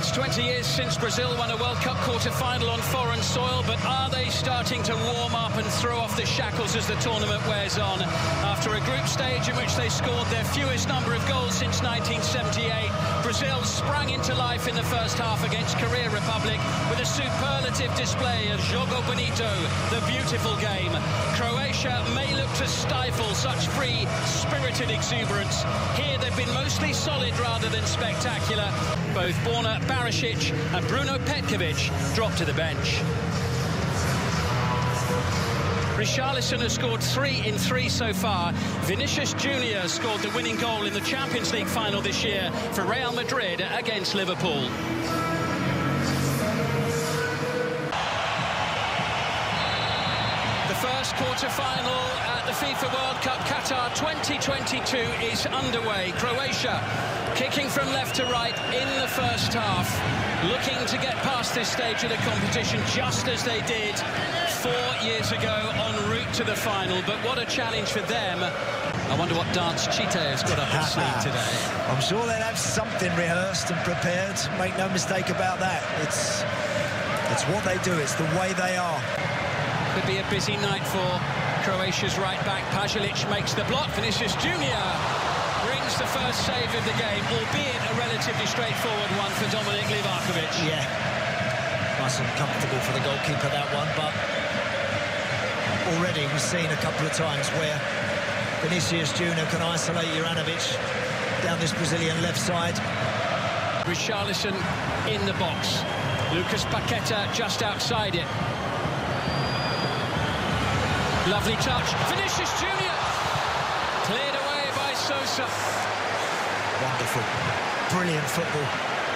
It's 20 years since Brazil won a World Cup quarter-final on foreign soil, but are they starting to warm up and throw off the shackles as the tournament wears on? After a group stage in which they scored their fewest number of goals since 1978, Brazil sprang into life in the first half against Korea Republic with a superlative display of Jogo Bonito, the beautiful game. Croatia may look to stifle such free-spirited exuberance. Here they've been mostly solid rather than spectacular. Both Borna Barisic and Bruno Petkovic dropped to the bench. Richarlison has scored 3 in 3 so far. Vinicius Junior scored the winning goal in the Champions League final this year for Real Madrid against Liverpool. The first quarter-final at the FIFA World Cup Qatar 2022 is underway. Croatia kicking from left to right in the first half, looking to get past this stage of the competition just as they did 4 years ago en route to the final. But what a challenge for them. I wonder what dance Chite has got up his sleeve today. I'm sure they'll have something rehearsed and prepared. Make no mistake about that. It's what they do. It's the way they are. Could be a busy night for Croatia's right back. Pasalic makes the block. Vinicius Junior brings the first save of the game, albeit a relatively straightforward one for Dominik Livakovic. Yeah, nice and comfortable for the goalkeeper, that one, but already we've seen a couple of times where Vinicius Junior can isolate Juranovic down this Brazilian left side. Richarlison in the box. Lucas Paqueta just outside it. Lovely touch. Vinicius Junior cleared away by Sosa. Wonderful. Brilliant football.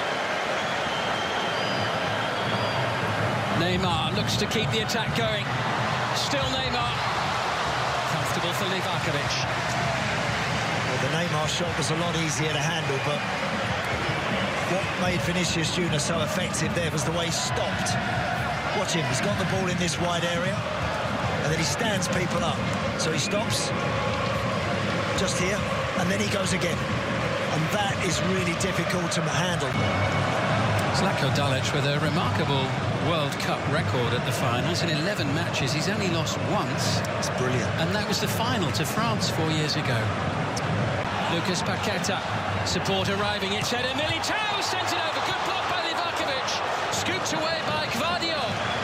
Neymar looks to keep the attack going. Still Neymar. Comfortable for Livakovic. Well, the Neymar shot was a lot easier to handle, but what made Vinicius Junior so effective there was the way he stopped. Watch him. He's got the ball in this wide area, and then he stands people up. So he stops just here, and then he goes again. And that is really difficult to handle. Zlatko Dalic with a remarkable World Cup record at the finals. In 11 matches, he's only lost once. It's brilliant. And that was the final to France 4 years ago. Lucas Paqueta, support arriving. It's headed. Militao sent it over. Good block by Livakovic. Scooped away by Gvardiol.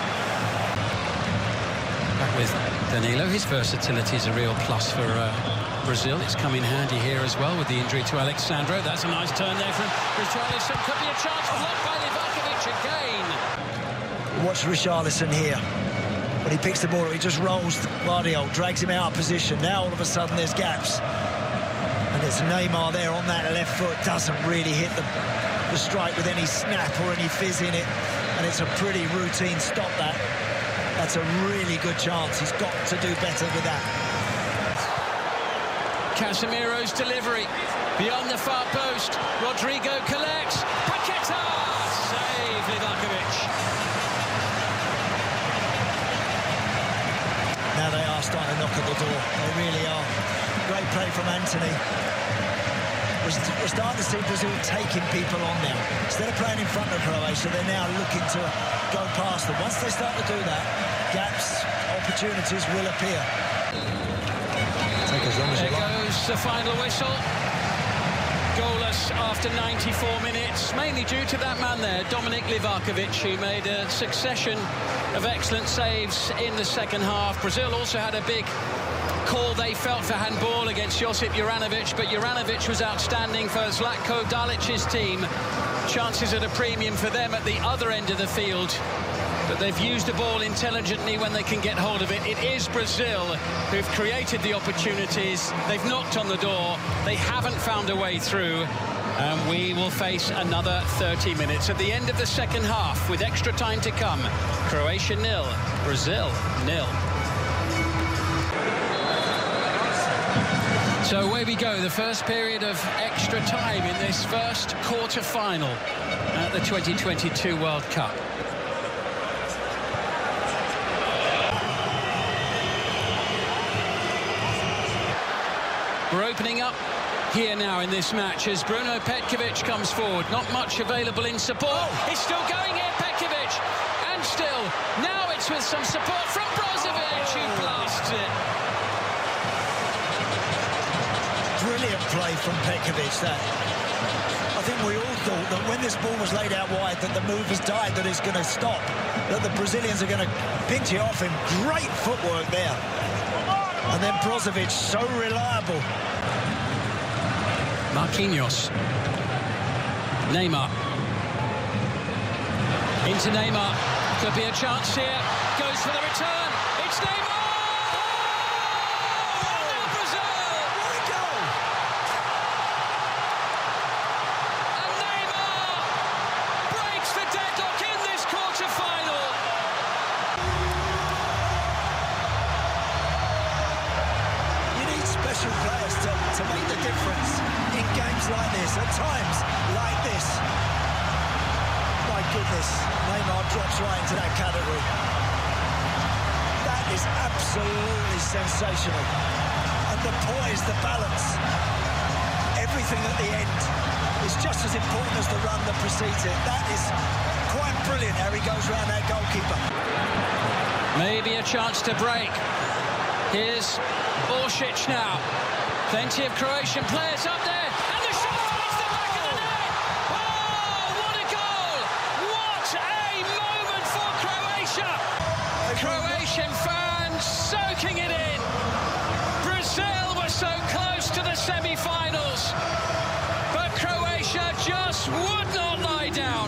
Back with Danilo. His versatility is a real plus for Brazil. It's come in handy here as well with the injury to Alexandro. That's a nice turn there from Richarlison. Could be a chance. Blocked by Livakovic again. Watch Richarlison here. When he picks the ball, he just rolls Gvardiol, drags him out of position. Now all of a sudden there's gaps. And it's Neymar there on that left foot. Doesn't really hit the strike with any snap or any fizz in it. And it's a pretty routine stop, that. That's a really good chance. He's got to do better with that. Casemiro's delivery. Beyond the far post. Rodrigo collects. Paqueta! Save Livakovic. Now they are starting to knock at the door. They really are. Great play from Antony. We're starting to see Brazil taking people on now. Instead of playing in front of Croatia, they're now looking to go past them. Once they start to do that, gaps, opportunities will appear. Take as long as you like. There goes the final whistle. Goalless after 94 minutes, mainly due to that man there, Dominik Livakovic, who made a succession of excellent saves in the second half. Brazil also had a big call they felt for handball against Josip Juranovic, but Juranovic was outstanding for Zlatko Dalic's team. Chances at a premium for them at the other end of the field, but they've used the ball intelligently when they can get hold of it. It is Brazil who've created the opportunities. They've knocked on the door. They haven't found a way through. And we will face another 30 minutes at the end of the second half with extra time to come. Croatia 0, Brazil 0. So away we go, the first period of extra time in this first quarter-final at the 2022 World Cup. We're opening up here now in this match as Bruno Petkovic comes forward. Not much available in support. He's still going here, Petkovic. And still, now it's with some support from Brozovic, who blasts it. Brilliant play from Petkovic, that. I think we all thought that when this ball was laid out wide that the move has died, that it's going to stop, that the Brazilians are going to pinch it off him. Great footwork there. And then Brozovic, so reliable. Marquinhos. Neymar. Into Neymar. Could be a chance here. Goes for the return. It's Neymar! Oh, Brazil! What a goal! And Neymar breaks the deadlock in this quarter-final. You need special players to make the difference in games like this, at times like this. My goodness, Neymar drops right into that category. That is absolutely sensational. And the poise, the balance, everything at the end is just as important as the run that precedes it. That is quite brilliant how he goes around that goalkeeper. Maybe a chance to break. Here's Oršić now. Plenty of Croatian players up there. And the shot finds the back of the net. Oh, what a goal! What a moment for Croatia! Croatian fans soaking it in. Brazil were so close to the semi-finals. But Croatia just would not lie down.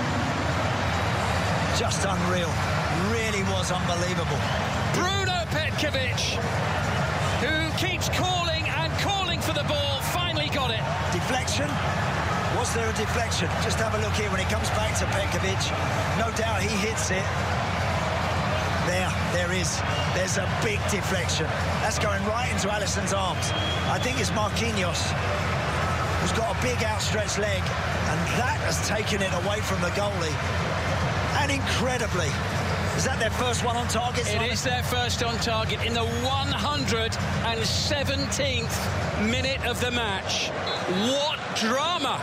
Just unreal. Really was unbelievable. Bruno Petkovic, who keeps calling and calling for the ball, finally got it. Deflection? Was there a deflection? Just have a look here when it comes back to Petkovic. No doubt he hits it. There is. There's a big deflection. That's going right into Alisson's arms. I think it's Marquinhos who's got a big outstretched leg, and that has taken it away from the goalie. And incredibly, is that their first one on target, Simon? It is their first on target in the 117th minute of the match. What drama!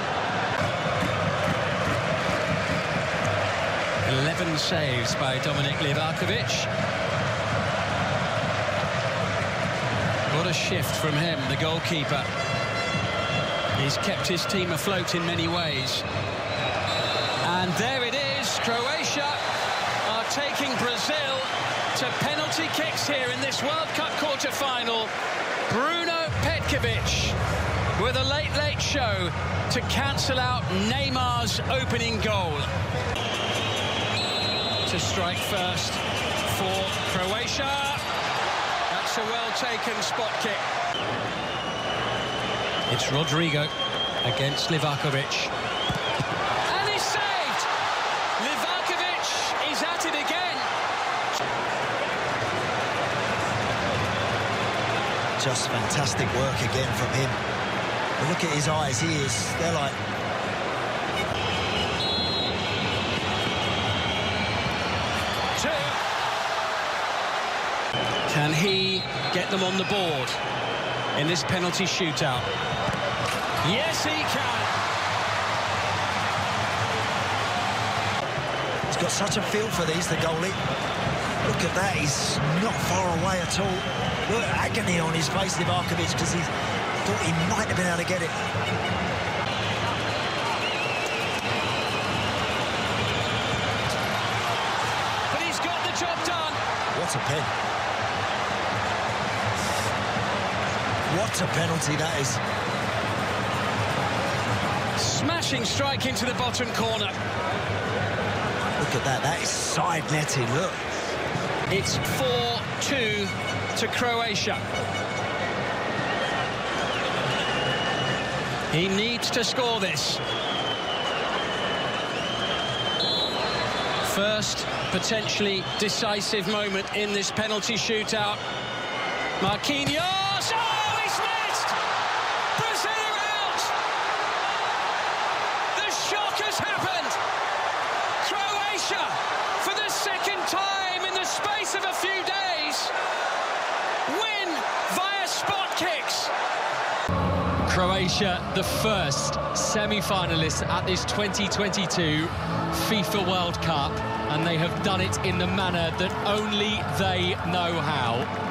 11 saves by Dominik Livakovic. What a shift from him, the goalkeeper. He's kept his team afloat in many ways. And there it is, Croatia are taking Brazil to penalty kicks here in this World Cup quarter-final. Bruno Petkovic with a late show to cancel out Neymar's opening goal. To strike first for Croatia. That's a well-taken spot kick. It's Rodrigo against Livakovic. And he's saved! Livakovic is at it again. Just fantastic work again from him. But look at his eyes, they're like... Can he get them on the board in this penalty shootout? Yes, he can. He's got such a feel for these, the goalie. Look at that, he's not far away at all. Look, agony on his face, Livakovic, because he thought he might have been able to get it. But he's got the job done. What a pen. What a penalty that is. Smashing strike into the bottom corner. Look at that, that is side netting, look. It's 4-2 to Croatia. He needs to score this. First, potentially decisive moment in this penalty shootout. Marquinhos! Oh, he's missed! Brazil are out! The shock has happened! Croatia, for the second time in the space of a few days, win via spot kicks. Croatia, the first semi-finalists at this 2022 FIFA World Cup, and they have done it in the manner that only they know how.